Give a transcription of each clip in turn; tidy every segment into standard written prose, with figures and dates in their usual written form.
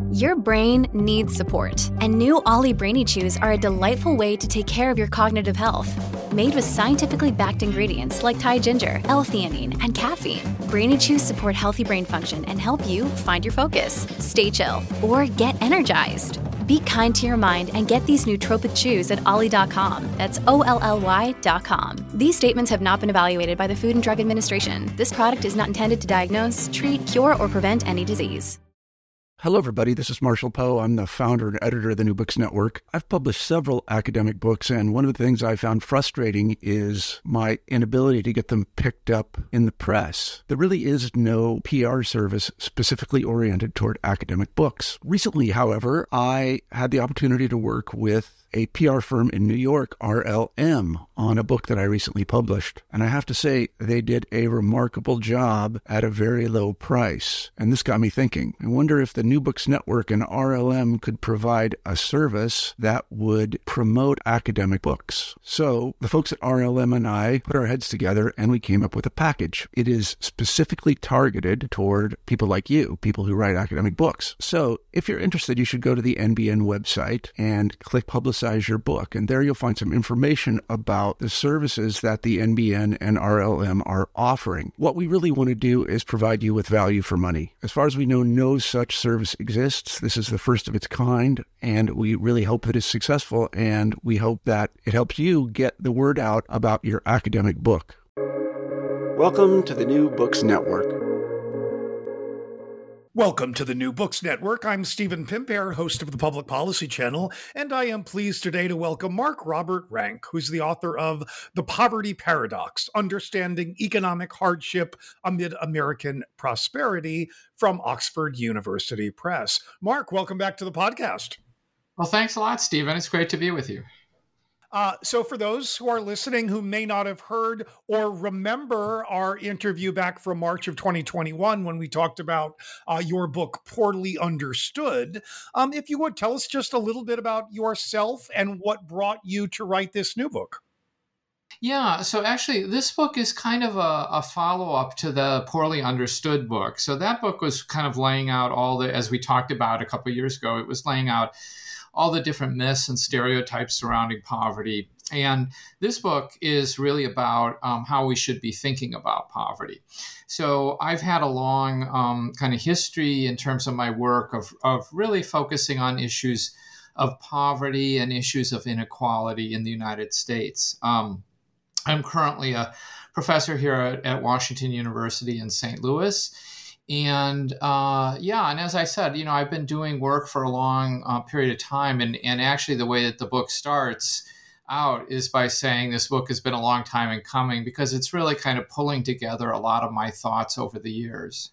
Your brain needs support, and new Ollie Brainy Chews are a delightful way to take care of your cognitive health. Made with scientifically backed ingredients like Thai ginger, L-theanine, and caffeine, Brainy Chews support healthy brain function and help you find your focus, stay chill, or get energized. Be kind to your mind and get these nootropic chews at ollie.com. That's OLLY.com. These statements have not been evaluated by the Food and Drug Administration. This product is not intended to diagnose, treat, cure, or prevent any disease. Hello, everybody. This is Marshall Poe. I'm the founder and editor of the New Books Network. I've published several academic books, and one of the things I found frustrating is my inability to get them picked up in the press. There really is no PR service specifically oriented toward academic books. Recently, however, I had the opportunity to work with a PR firm in New York, RLM, on a book that I recently published. And I have to say, they did a remarkable job at a very low price. And this got me thinking. I wonder if the New Books Network and RLM could provide a service that would promote academic books. So the folks at RLM and I put our heads together and we came up with a package. It is specifically targeted toward people like you, people who write academic books. So if you're interested, you should go to the NBN website and click Publicize Your Book. And there you'll find some information about the services that the NBN and RLM are offering. What we really want to do is provide you with value for money. As far as we know, no such service exists. This is the first of its kind, and we really hope that it's successful, and we hope that it helps you get the word out about your academic book. Welcome to the New Books Network. Welcome to the New Books Network. I'm Stephen Pimpare, host of the Public Policy Channel, and I am pleased today to welcome Mark Robert Rank, who's the author of The Poverty Paradox, Understanding Economic Hardship Amid American Prosperity from Oxford University Press. Mark, welcome back to the podcast. Well, thanks a lot, Stephen. It's great to be with you. So for those who are listening who may not have heard or remember our interview back from March of 2021 when we talked about your book, Poorly Understood, if you would tell us just a little bit about yourself and what brought you to write this new book. Yeah, so actually this book is kind of a follow-up to the Poorly Understood book. So that book was kind of laying out as we talked about a couple of years ago, it was laying out all the different myths and stereotypes surrounding poverty. And this book is really about how we should be thinking about poverty. So I've had a long kind of history in terms of my work of really focusing on issues of poverty and issues of inequality in the United States. I'm currently a professor here at Washington University in St. Louis. And and as I said, I've been doing work for a long period of time. And actually the way that the book starts out is by saying this book has been a long time in coming because it's really kind of pulling together a lot of my thoughts over the years.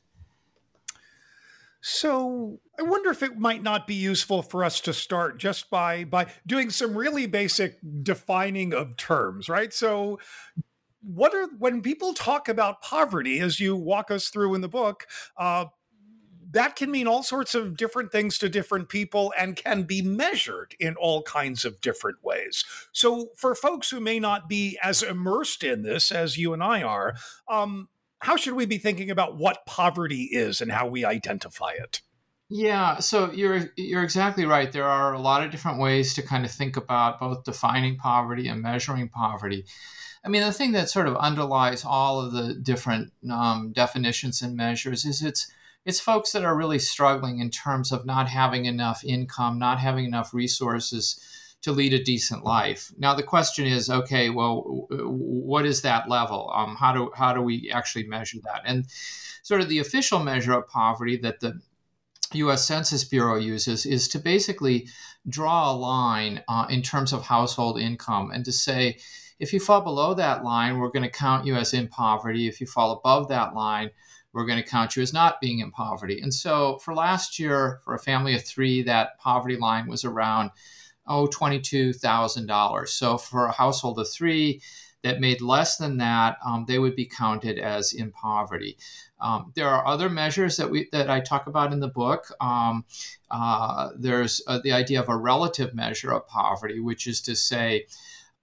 So I wonder if it might not be useful for us to start just by doing some really basic defining of terms, right? So when people talk about poverty, as you walk us through in the book, that can mean all sorts of different things to different people and can be measured in all kinds of different ways. So for folks who may not be as immersed in this as you and I are, how should we be thinking about what poverty is and how we identify it? Yeah, so you're exactly right. There are a lot of different ways to kind of think about both defining poverty and measuring poverty. I mean, the thing that sort of underlies all of the different definitions and measures is it's folks that are really struggling in terms of not having enough income, not having enough resources to lead a decent life. Now, the question is, okay, well, what is that level? How do we actually measure that? And sort of the official measure of poverty that the U.S. Census Bureau uses is to basically draw a line in terms of household income and to say, if you fall below that line, we're going to count you as in poverty. If you fall above that line, we're going to count you as not being in poverty. And so for last year, for a family of three, that poverty line was around, $22,000. So for a household of three that made less than that, they would be counted as in poverty. There are other measures that I talk about in the book. There's the idea of a relative measure of poverty, which is to say,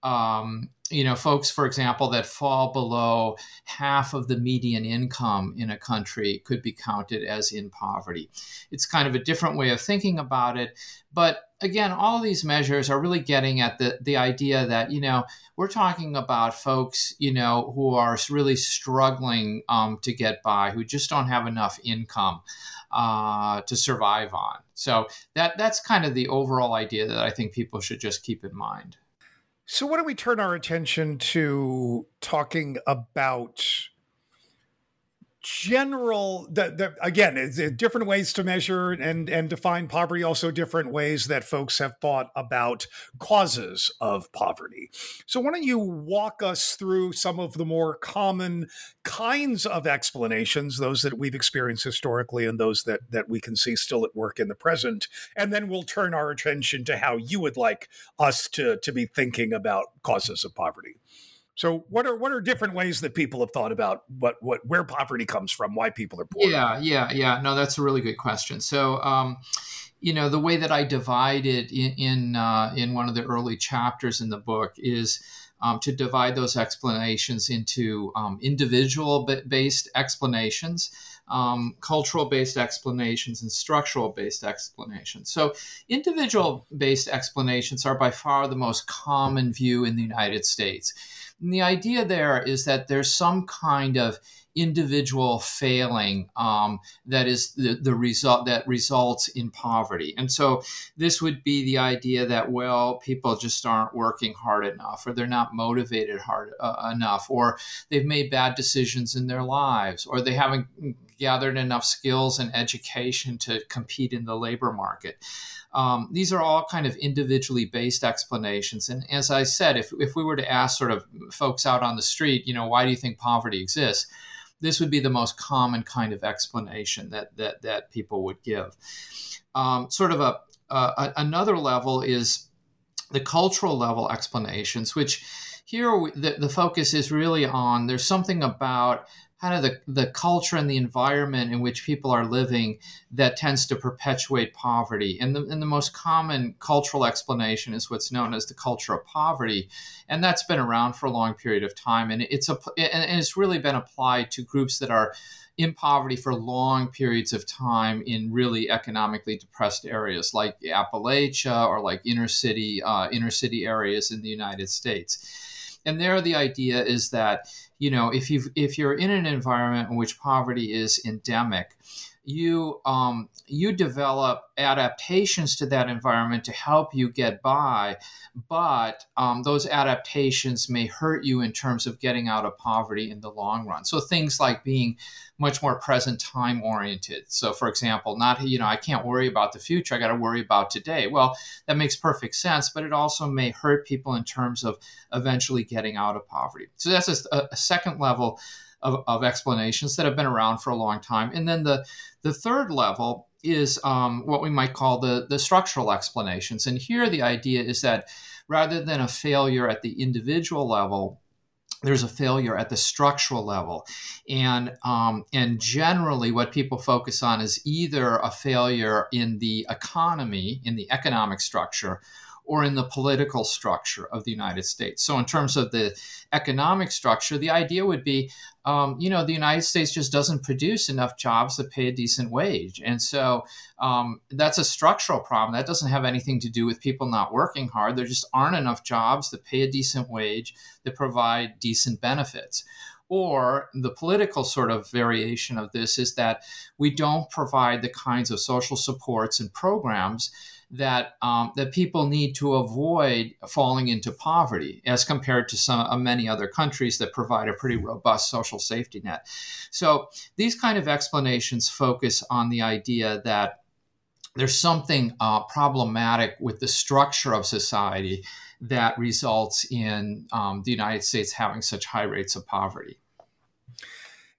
folks, for example, that fall below half of the median income in a country could be counted as in poverty. It's kind of a different way of thinking about it. But again, all of these measures are really getting at the idea that, we're talking about folks, who are really struggling to get by, who just don't have enough income to survive on. So that's kind of the overall idea that I think people should just keep in mind. So why don't we turn our attention to talking about general, again, it's different ways to measure and define poverty, also different ways that folks have thought about causes of poverty. So why don't you walk us through some of the more common kinds of explanations, those that we've experienced historically and those that we can see still at work in the present, and then we'll turn our attention to how you would like us to be thinking about causes of poverty. So what are different ways that people have thought about where poverty comes from, why people are poor? Yeah. No, that's a really good question. So, the way that I divide it in one of the early chapters in the book is to divide those explanations into individual-based explanations, cultural-based explanations, and structural-based explanations. So individual-based explanations are by far the most common view in the United States. And the idea there is that there's some kind of individual failing that is the result that results in poverty. And so this would be the idea that, people just aren't working hard enough, or they're not motivated hard enough, or they've made bad decisions in their lives, or they haven't gathered enough skills and education to compete in the labor market. These are all kind of individually based explanations. And as I said, if we were to ask sort of folks out on the street, why do you think poverty exists? This would be the most common kind of explanation that people would give. Another level is the cultural level explanations, which here the focus is really on, there's something about kind of the culture and the environment in which people are living that tends to perpetuate poverty. And the most common cultural explanation is what's known as the culture of poverty. And that's been around for a long period of time. And it's really been applied to groups that are in poverty for long periods of time in really economically depressed areas like Appalachia or like inner city areas in the United States. And there the idea is that, if you're in an environment in which poverty is endemic, you develop adaptations to that environment to help you get by, but those adaptations may hurt you in terms of getting out of poverty in the long run. So things like being much more present time oriented. So for example, I can't worry about the future, I got to worry about today. Well, that makes perfect sense, but it also may hurt people in terms of eventually getting out of poverty. So that's a second level of explanations that have been around for a long time. And then the third level is what we might call the structural explanations. And here the idea is that rather than a failure at the individual level, there's a failure at the structural level. And generally what people focus on is either a failure in the economy, in the economic structure, or in the political structure of the United States. So in terms of the economic structure, the idea would be, the United States just doesn't produce enough jobs that pay a decent wage. And so that's a structural problem. That doesn't have anything to do with people not working hard. There just aren't enough jobs that pay a decent wage, that provide decent benefits. Or the political sort of variation of this is that we don't provide the kinds of social supports and programs that people need to avoid falling into poverty, as compared to many other countries that provide a pretty robust social safety net. So these kind of explanations focus on the idea that there's something problematic with the structure of society that results in the United States having such high rates of poverty.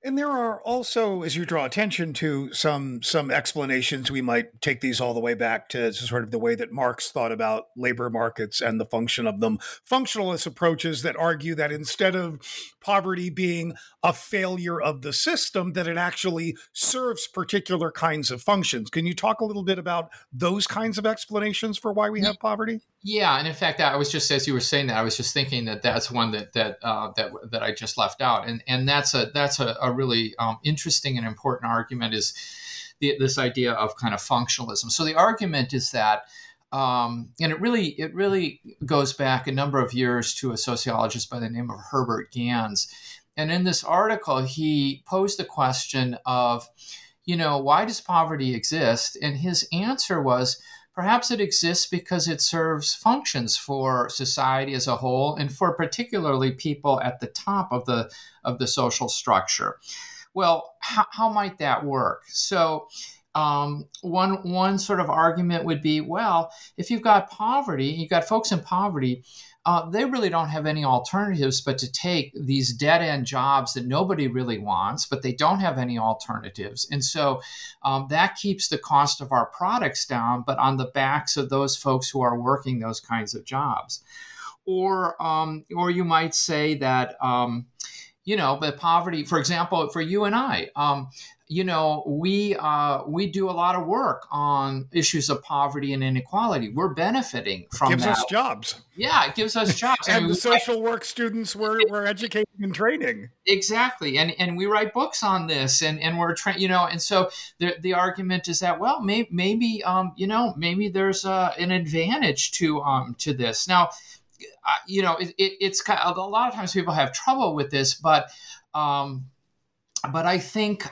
And there are also, as you draw attention to some explanations, we might take these all the way back to sort of the way that Marx thought about labor markets and the function of them. Functionalist approaches that argue that instead of poverty being a failure of the system, that it actually serves particular kinds of functions. Can you talk a little bit about those kinds of explanations for why we have poverty? Yeah, and in fact, I was just, as you were saying that, I was just thinking that that's one that I just left out, and that's a really interesting and important argument, is this idea of kind of functionalism. So the argument is that, and it really goes back a number of years to a sociologist by the name of Herbert Gans, and in this article he posed the question of, why does poverty exist? And his answer was, perhaps it exists because it serves functions for society as a whole, and for particularly people at the top of the social structure. Well, how might that work? So one sort of argument would be, well, if you've got poverty, you've got folks in poverty, they really don't have any alternatives but to take these dead-end jobs that nobody really wants, but they don't have any alternatives. And so that keeps the cost of our products down, but on the backs of those folks who are working those kinds of jobs. Or you might say that, but poverty, for example, for you and I, we do a lot of work on issues of poverty and inequality. We're benefiting from that. Gives us jobs. Yeah, it gives us jobs. And the social work students we're educating and training. Exactly. And we write books on this, and we're training, and so the argument is that, well, maybe there's an advantage to this. Now, it's kind of, a lot of times people have trouble with this, but I think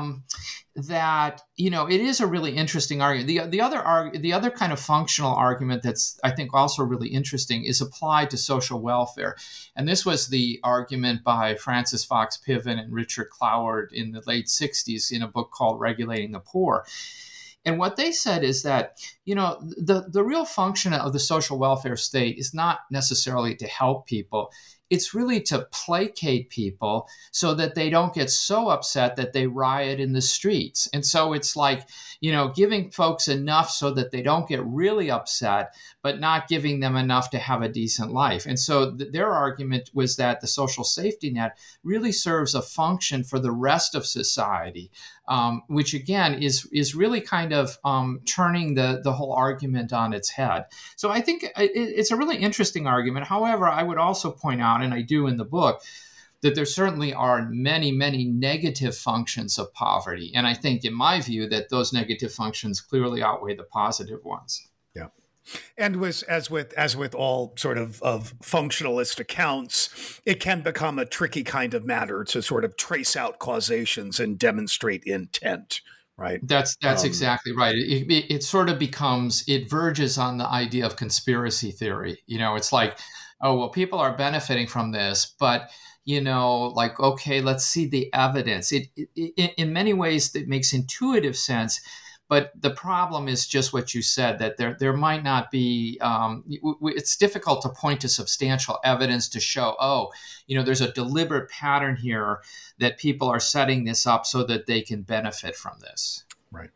that it is a really interesting argument. The other kind of functional argument that's, I think, also really interesting is applied to social welfare, and this was the argument by Francis Fox Piven and Richard Cloward in the late '60s in a book called Regulating the Poor. And what they said is that, the real function of the social welfare state is not necessarily to help people. It's really to placate people so that they don't get so upset that they riot in the streets. And so it's like, giving folks enough so that they don't get really upset, but not giving them enough to have a decent life. And so their argument was that the social safety net really serves a function for the rest of society, which again is really kind of turning the whole argument on its head. So I think it's a really interesting argument. However, I would also point out, and I do in the book, that there certainly are many, many negative functions of poverty. And I think, in my view, that those negative functions clearly outweigh the positive ones. Yeah. And as with all sort of functionalist accounts, it can become a tricky kind of matter to sort of trace out causations and demonstrate intent, right? That's exactly right. It sort of it verges on the idea of conspiracy theory. It's like, oh, well, people are benefiting from this, but okay, let's see the evidence. It in many ways, it makes intuitive sense. But the problem is just what you said, that there might not be, it's difficult to point to substantial evidence to show, there's a deliberate pattern here that people are setting this up so that they can benefit from this. Right.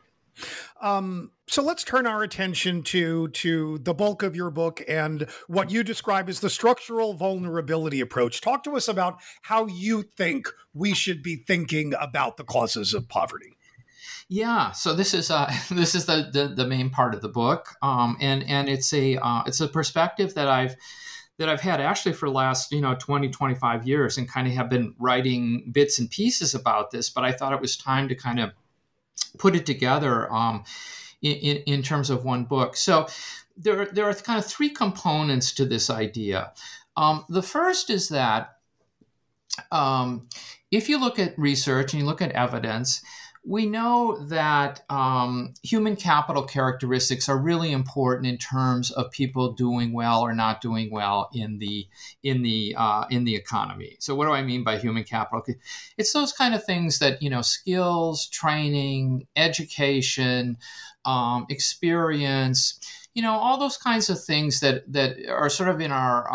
So let's turn our attention to the bulk of your book and what you describe as the structural vulnerability approach. Talk to us about how you think we should be thinking about the causes of poverty. Yeah, so this is the main part of the book, and it's a perspective that I've had actually for the last 20, 25 years, and kind of have been writing bits and pieces about this. But I thought it was time to kind of put it together in terms of one book. So there are kind of three components to this idea. The first is that if you look at research and you look at evidence, we know that human capital characteristics are really important in terms of people doing well or not doing well in the economy. So what do I mean by human capital? It's those kind of things that, skills, training, education, experience, all those kinds of things that are sort of in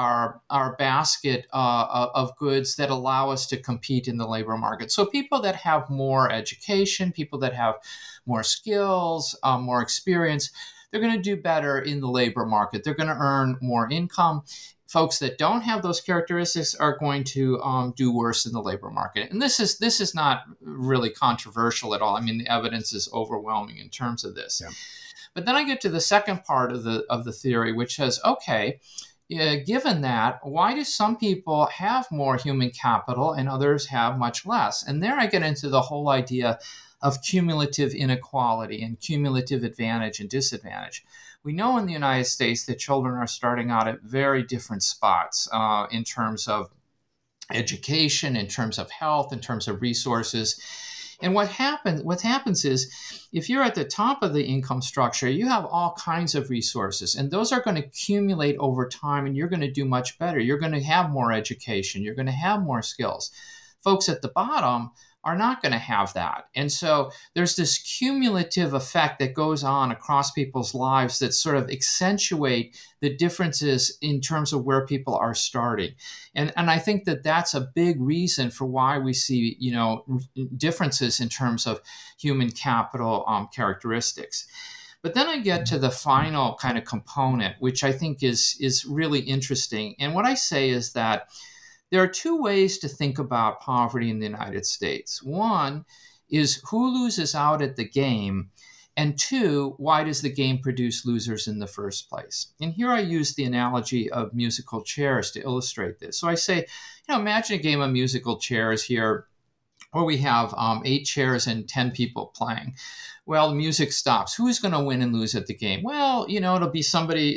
our basket of goods that allow us to compete in the labor market. So people that have more education, people that have more skills, more experience, they're going to do better in the labor market. They're going to earn more income. Folks that don't have those characteristics are going to do worse in the labor market. And this is not really controversial at all. I mean, the evidence is overwhelming in terms of this. Yeah. But then I get to the second part of the theory, which says, okay, given that, why do some people have more human capital and others have much less? And there I get into the whole idea of cumulative inequality and cumulative advantage and disadvantage. We know in the United States that children are starting out at very different spots in terms of education, in terms of health, in terms of resources. And what happens is, if you're at the top of the income structure, you have all kinds of resources, and those are going to accumulate over time, and you're going to do much better. You're going to have more education. You're going to have more skills. Folks at the bottom are not going to have that. And so there's this cumulative effect that goes on across people's lives that sort of accentuate the differences in terms of where people are starting. And I think that that's a big reason for why we see, differences in terms of human capital characteristics. But then I get to the final kind of component, which I think is really interesting. And what I say is that there are two ways to think about poverty in the United States. One is who loses out at the game, and two, why does the game produce losers in the first place? And here I use the analogy of musical chairs to illustrate this. So I say, imagine a game of musical chairs here where we have 8 chairs and 10 people playing. Well, the music stops. Who's going to win and lose at the game? Well, it'll be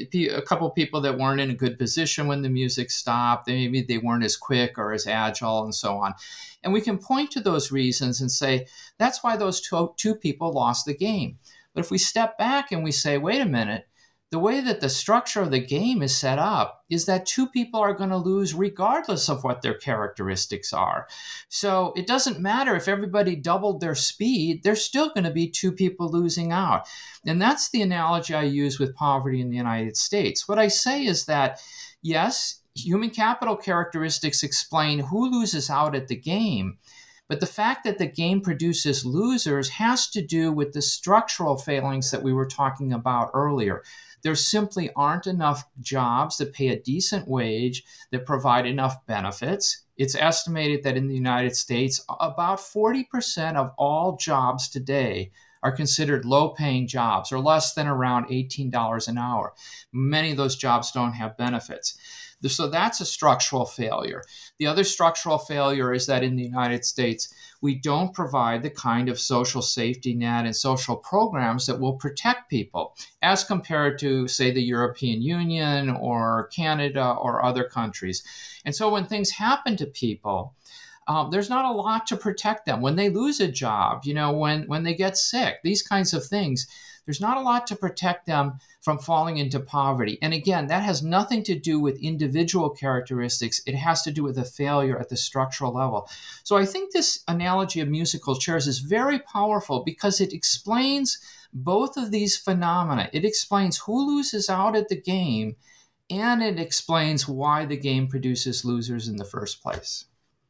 a couple people that weren't in a good position when the music stopped. Maybe they weren't as quick or as agile and so on. And we can point to those reasons and say, that's why those two people lost the game. But if we step back and we say, wait a minute, the way that the structure of the game is set up is that 2 people are going to lose regardless of what their characteristics are. So it doesn't matter if everybody doubled their speed, there's still going to be 2 people losing out. And that's the analogy I use with poverty in the United States. What I say is that, yes, human capital characteristics explain who loses out at the game. But the fact that the game produces losers has to do with the structural failings that we were talking about earlier. There simply aren't enough jobs that pay a decent wage, that provide enough benefits. It's estimated that in the United States, about 40% of all jobs today are considered low-paying jobs, or less than around $18 an hour. Many of those jobs don't have benefits. So that's a structural failure. The other structural failure is that in the United States, we don't provide the kind of social safety net and social programs that will protect people as compared to, say, the European Union or Canada or other countries. And so when things happen to people, there's not a lot to protect them. When they lose a job, when they get sick, these kinds of things, there's not a lot to protect them from falling into poverty. And again, that has nothing to do with individual characteristics. It has to do with a failure at the structural level. So I think this analogy of musical chairs is very powerful because it explains both of these phenomena. It explains who loses out at the game, and it explains why the game produces losers in the first place.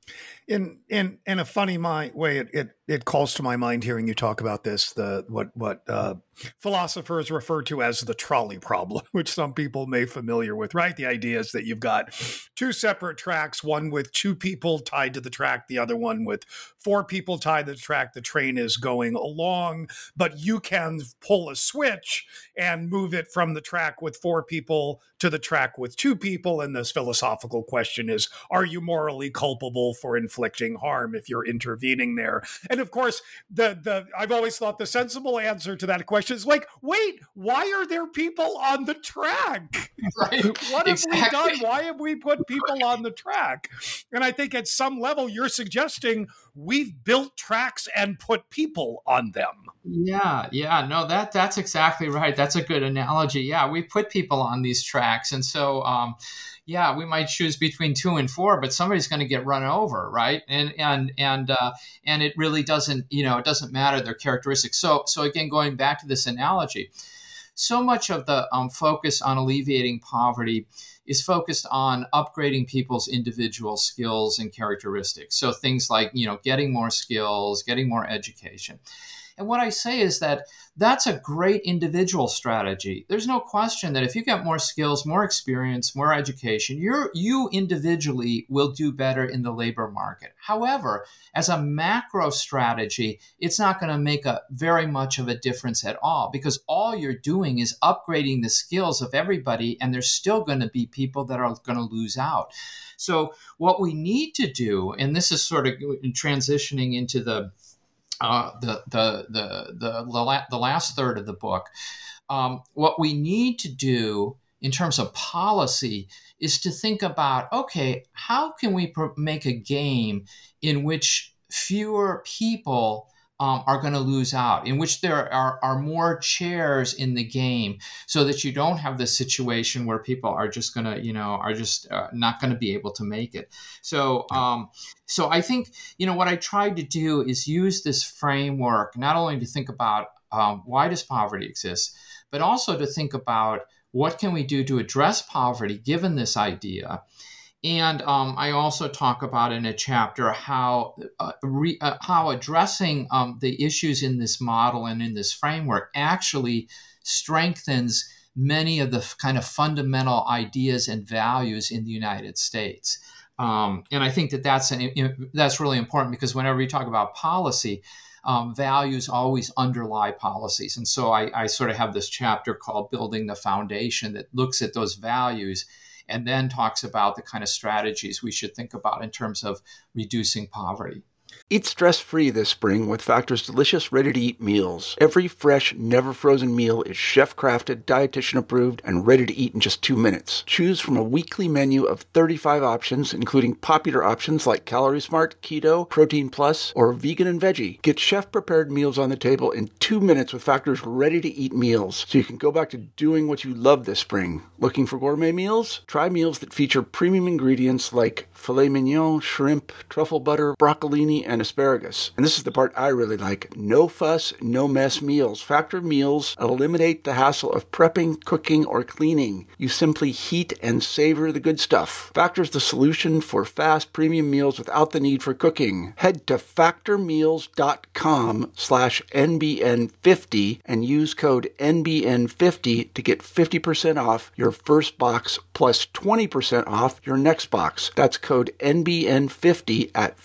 In a funny way, it calls to my mind hearing you talk about this, what philosophers refer to as the trolley problem, which some people may be familiar with, right? The idea is that you've got 2 separate tracks, one with 2 people tied to the track, the other one with 4 people tied to the track. The train is going along, but you can pull a switch and move it from the track with 4 people to the track with 2 people. And this philosophical question is, are you morally culpable for inflicting harm if you're intervening there? And of course, I've always thought the sensible answer to that question is like, wait, why are there people on the track? Right? What have we Exactly. done? Why have we put people on the track? And I think at some level, you're suggesting we've built tracks and put people on them. Yeah, no, that's exactly right. That's a good analogy. Yeah, we put people on these tracks, and so yeah, we might choose between 2 and 4, but somebody's going to get run over, right? And it really doesn't, it doesn't matter their characteristics. So again, going back to this analogy, so much of the focus on alleviating poverty is focused on upgrading people's individual skills and characteristics. So things like, getting more skills, getting more education. And what I say is that that's a great individual strategy. There's no question that if you get more skills, more experience, more education, you individually will do better in the labor market. However, as a macro strategy, it's not going to make very much of a difference at all, because all you're doing is upgrading the skills of everybody, and there's still going to be people that are going to lose out. So what we need to do, and this is sort of transitioning into the last third of the book. What we need to do in terms of policy is to think about, okay, how can we make a game in which fewer people are going to lose out, in which there are more chairs in the game, so that you don't have this situation where people are just going to, not going to be able to make it. So I think, what I tried to do is use this framework, not only to think about why does poverty exist, but also to think about what can we do to address poverty given this idea. And I also talk about in a chapter how addressing the issues in this model and in this framework actually strengthens many of the kind of fundamental ideas and values in the United States. And I think that's really important, because whenever you talk about policy, values always underlie policies. And so I sort of have this chapter called Building the Foundation that looks at those values and then talks about the kind of strategies we should think about in terms of reducing poverty. Eat stress-free this spring with Factor's delicious, ready-to-eat meals. Every fresh, never-frozen meal is chef-crafted, dietitian-approved, and ready to eat in just 2 minutes. Choose from a weekly menu of 35 options, including popular options like Calorie Smart, Keto, Protein Plus, or Vegan and Veggie. Get chef-prepared meals on the table in 2 minutes with Factor's ready-to-eat meals, so you can go back to doing what you love this spring. Looking for gourmet meals? Try meals that feature premium ingredients like filet mignon, shrimp, truffle butter, broccolini, and asparagus. And this is the part I really like. No fuss, no mess meals. Factor meals eliminate the hassle of prepping, cooking, or cleaning. You simply heat and savor the good stuff. Factor's the solution for fast premium meals without the need for cooking. Head to factormeals.com/NBN50 and use code NBN50 to get 50% off your first box plus 20% off your next box. That's code NBN50 at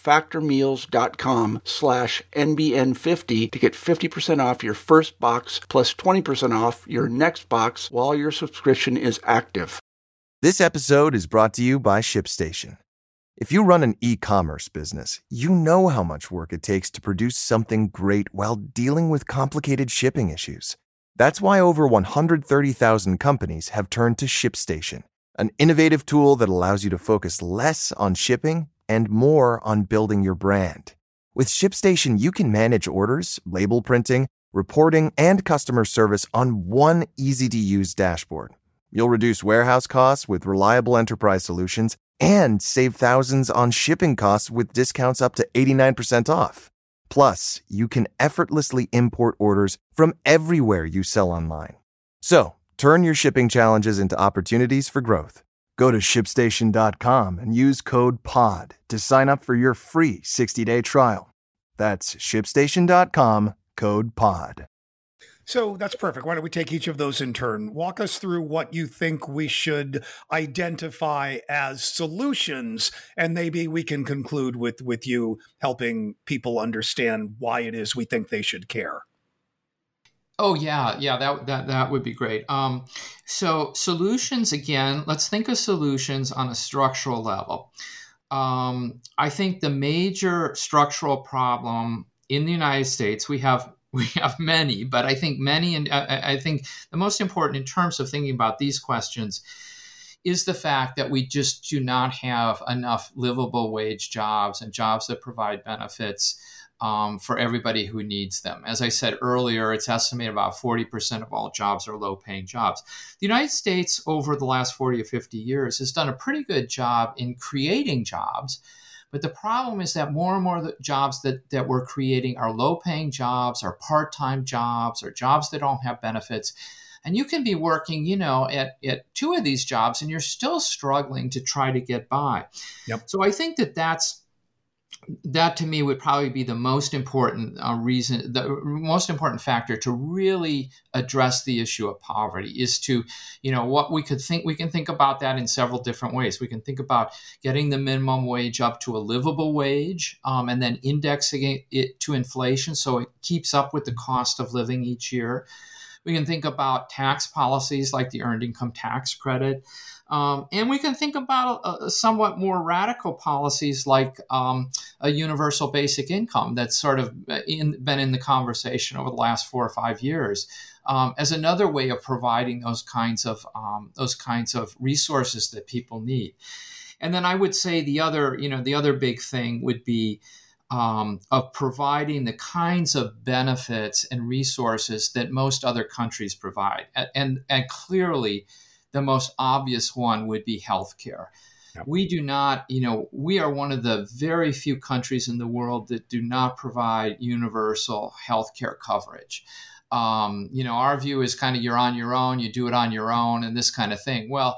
factormeals.com/NBN50 to get 50% off your first box plus 20% off your next box while your subscription is active. This episode is brought to you by ShipStation. If you run an e-commerce business, you know how much work it takes to produce something great while dealing with complicated shipping issues. That's why over 130,000 companies have turned to ShipStation, an innovative tool that allows you to focus less on shipping and more on building your brand. With ShipStation, you can manage orders, label printing, reporting, and customer service on one easy-to-use dashboard. You'll reduce warehouse costs with reliable enterprise solutions and save thousands on shipping costs with discounts up to 89% off. Plus, you can effortlessly import orders from everywhere you sell online. So, turn your shipping challenges into opportunities for growth. Go to ShipStation.com and use code POD to sign up for your free 60-day trial. That's ShipStation.com, code POD. So that's perfect. Why don't we take each of those in turn? Walk us through what you think we should identify as solutions, and maybe we can conclude with you helping people understand why it is we think they should care. Oh yeah, that would be great. So solutions, again, let's think of solutions on a structural level. I think the major structural problem in the United States, we have We have many, but I think many, and I think the most important in terms of thinking about these questions is the fact that we just do not have enough livable wage jobs and jobs that provide benefits for everybody who needs them. As I said earlier, it's estimated about 40% of all jobs are low-paying jobs. The United States, over the last 40 or 50 years, has done a pretty good job in creating jobs. But the problem is that more and more of the jobs that we're creating are low-paying jobs, or part-time jobs, or jobs that don't have benefits. And you can be working, at two of these jobs, and you're still struggling to try to get by. Yep. So I think that to me would probably be the most important reason, the most important factor to really address the issue of poverty is to, what we can think about that in several different ways. We can think about getting the minimum wage up to a livable wage and then indexing it to inflation so it keeps up with the cost of living each year. We can think about tax policies like the earned income tax credit. And we can think about somewhat more radical policies like a universal basic income that's sort of been in the conversation over the last 4 or 5 years as another way of providing those kinds of resources that people need. And then I would say the other big thing would be of providing the kinds of benefits and resources that most other countries provide, and clearly. The most obvious one would be healthcare. Yep. We do not, we are one of the very few countries in the world that do not provide universal healthcare coverage. Our view is kind of you're on your own, you do it on your own, and this kind of thing. Well,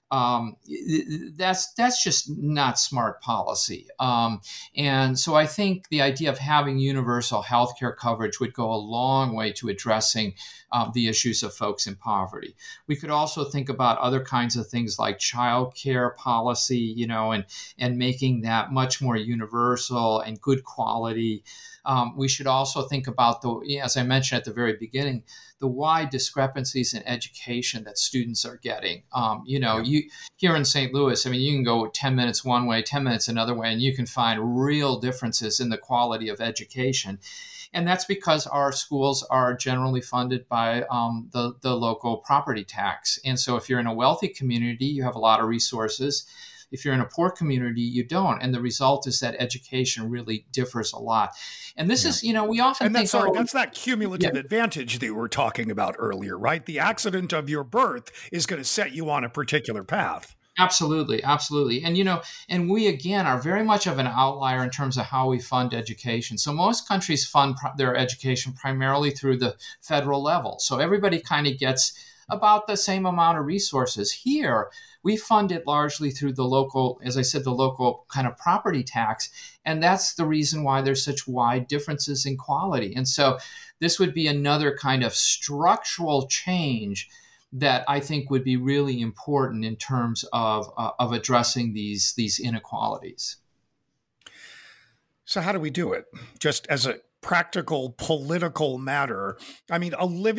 that's just not smart policy. And so I think the idea of having universal healthcare coverage would go a long way to addressing the issues of folks in poverty. We could also think about other kinds of things like child care policy, and making that much more universal and good quality. We should also think about as I mentioned at the very beginning, the wide discrepancies in education that students are getting. You here in St. Louis, you can go 10 minutes one way, 10 minutes another way, and you can find real differences in the quality of education. And that's because our schools are generally funded by the local property tax. And so if you're in a wealthy community, you have a lot of resources. If you're in a poor community, you don't. And the result is that education really differs a lot. And this is, we often think... that's that cumulative advantage that we were talking about earlier, right? The accident of your birth is going to set you on a particular path. Absolutely. Absolutely. And, and we, again, are very much of an outlier in terms of how we fund education. So most countries fund their education primarily through the federal level. So everybody kind of gets about the same amount of resources. Here, we fund it largely through the local, as I said, the local kind of property tax. And that's the reason why there's such wide differences in quality. And so this would be another kind of structural change that I think would be really important in terms of addressing these inequalities. So how do we do it? Just as a practical political matter. You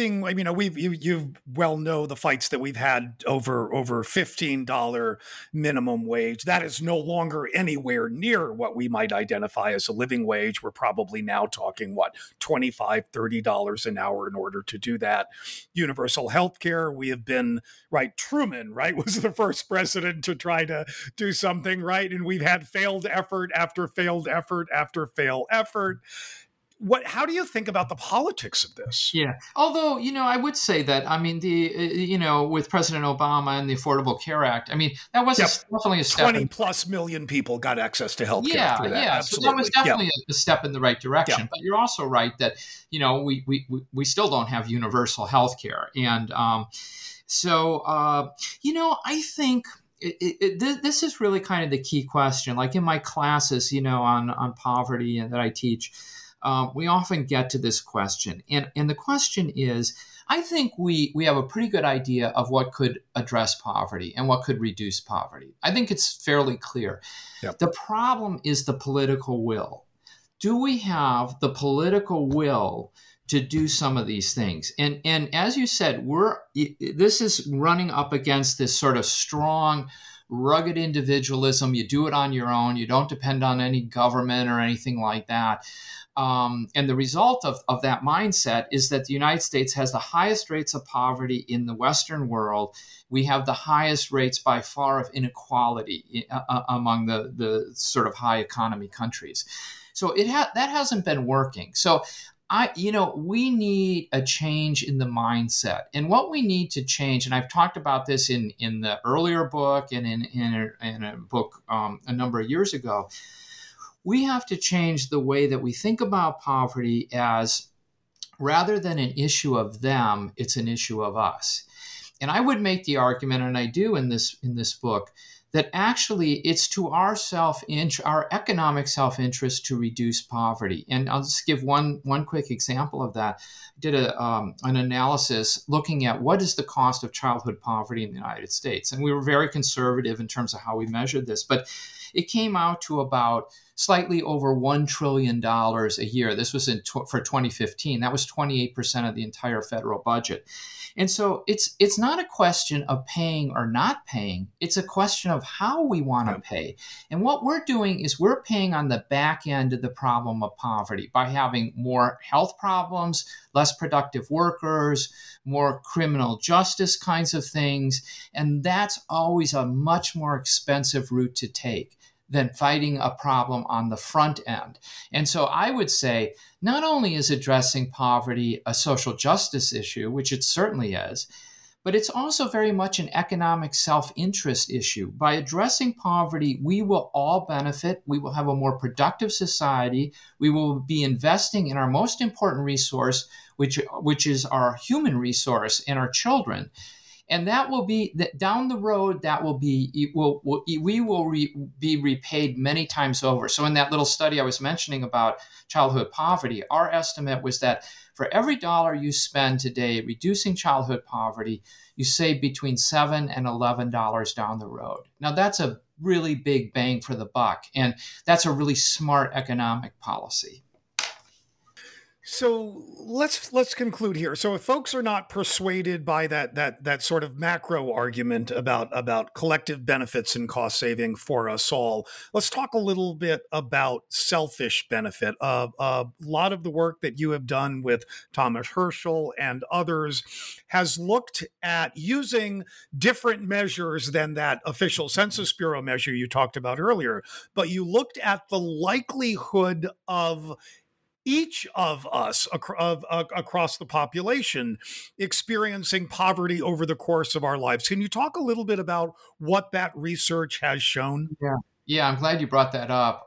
well know the fights that we've had over $15 minimum wage. That is no longer anywhere near what we might identify as a living wage. We're probably now talking, $25, $30 an hour in order to do that. Universal health care, we have been, Truman, was the first president to try to do something, and we've had failed effort after failed effort after failed effort. How do you think about the politics of this? Yeah. Although, I would say that, with President Obama and the Affordable Care Act, that was definitely a step. 20 plus million people got access to health care through that. Yeah. Absolutely. So that was definitely a step in the right direction. Yeah. But you're also right that, we still don't have universal health care. And I think this is really kind of the key question. Like in my classes, on poverty and that I teach, we often get to this question. And the question is, I think we have a pretty good idea of what could address poverty and what could reduce poverty. I think it's fairly clear. Yep. The problem is the political will. Do we have the political will to do some of these things? And as you said, this is running up against this sort of strong, rugged individualism. You do it on your own. You don't depend on any government or anything like that. And the result of that mindset is that the United States has the highest rates of poverty in the Western world. We have the highest rates by far of inequality among the sort of high economy countries. So that hasn't been working. So we need a change in the mindset. And what we need to change, and I've talked about this in the earlier book and in a book a number of years ago, we have to change the way that we think about poverty as, rather than an issue of them, it's an issue of us. And I would make the argument, and I do in this book, that actually it's to our economic self-interest to reduce poverty. And I'll just give one quick example of that. I did an analysis looking at what is the cost of childhood poverty in the United States. And we were very conservative in terms of how we measured this, but it came out to about slightly over $1 trillion a year. This was for 2015. That was 28% of the entire federal budget. And so it's not a question of paying or not paying. It's a question of how we want to pay. And what we're doing is we're paying on the back end of the problem of poverty by having more health problems, less productive workers, more criminal justice kinds of things. And that's always a much more expensive route to take than fighting a problem on the front end. And so I would say not only is addressing poverty a social justice issue, which it certainly is, but it's also very much an economic self-interest issue. By addressing poverty, we will all benefit. We will have a more productive society. We will be investing in our most important resource, which is our human resource and our children. And that will be down the road. That will be we will be repaid many times over. So in that little study I was mentioning about childhood poverty, our estimate was that for every dollar you spend today reducing childhood poverty, you save between $7 and $11 down the road. Now that's a really big bang for the buck, and that's a really smart economic policy. So let's conclude here. So if folks are not persuaded by that sort of macro argument about collective benefits and cost saving for us all, let's talk a little bit about selfish benefit. A lot of the work that you have done with Thomas Herschel and others has looked at using different measures than that official Census Bureau measure you talked about earlier, but you looked at the likelihood of each of us across the population experiencing poverty over the course of our lives. Can you talk a little bit about what that research has shown? Yeah, I'm glad you brought that up.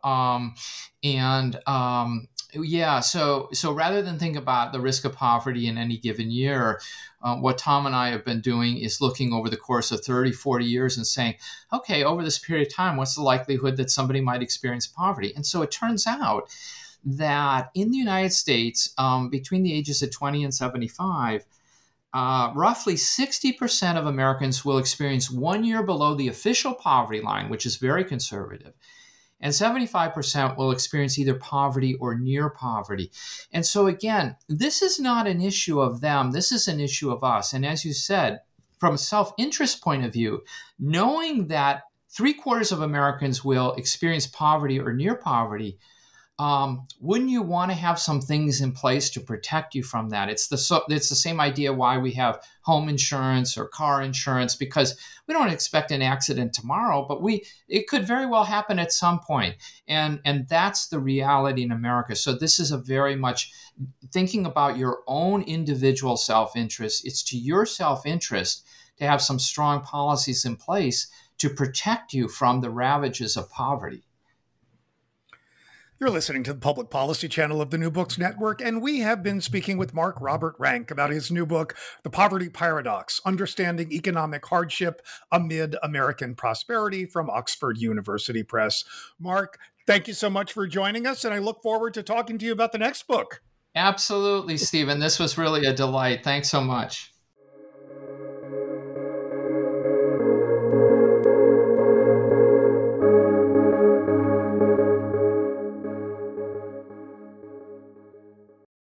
So rather than think about the risk of poverty in any given year, what Tom and I have been doing is looking over the course of 30, 40 years and saying, okay, over this period of time, what's the likelihood that somebody might experience poverty? And so it turns out that in the United States, between the ages of 20 and 75, roughly 60% of Americans will experience 1 year below the official poverty line, which is very conservative, and 75% will experience either poverty or near poverty. And so again, this is not an issue of them, this is an issue of us. And as you said, from a self-interest point of view, knowing that 3/4 of Americans will experience poverty or near poverty, wouldn't you want to have some things in place to protect you from that? It's the same idea why we have home insurance or car insurance, because we don't expect an accident tomorrow, but it could very well happen at some point. And that's the reality in America. So this is a very much thinking about your own individual self-interest. It's to your self-interest to have some strong policies in place to protect you from the ravages of poverty. You're listening to the Public Policy Channel of the New Books Network, and we have been speaking with Mark Robert Rank about his new book, The Poverty Paradox: Understanding Economic Hardship Amid American Prosperity, from Oxford University Press. Mark, thank you so much for joining us, and I look forward to talking to you about the next book. Absolutely, Stephen. This was really a delight. Thanks so much.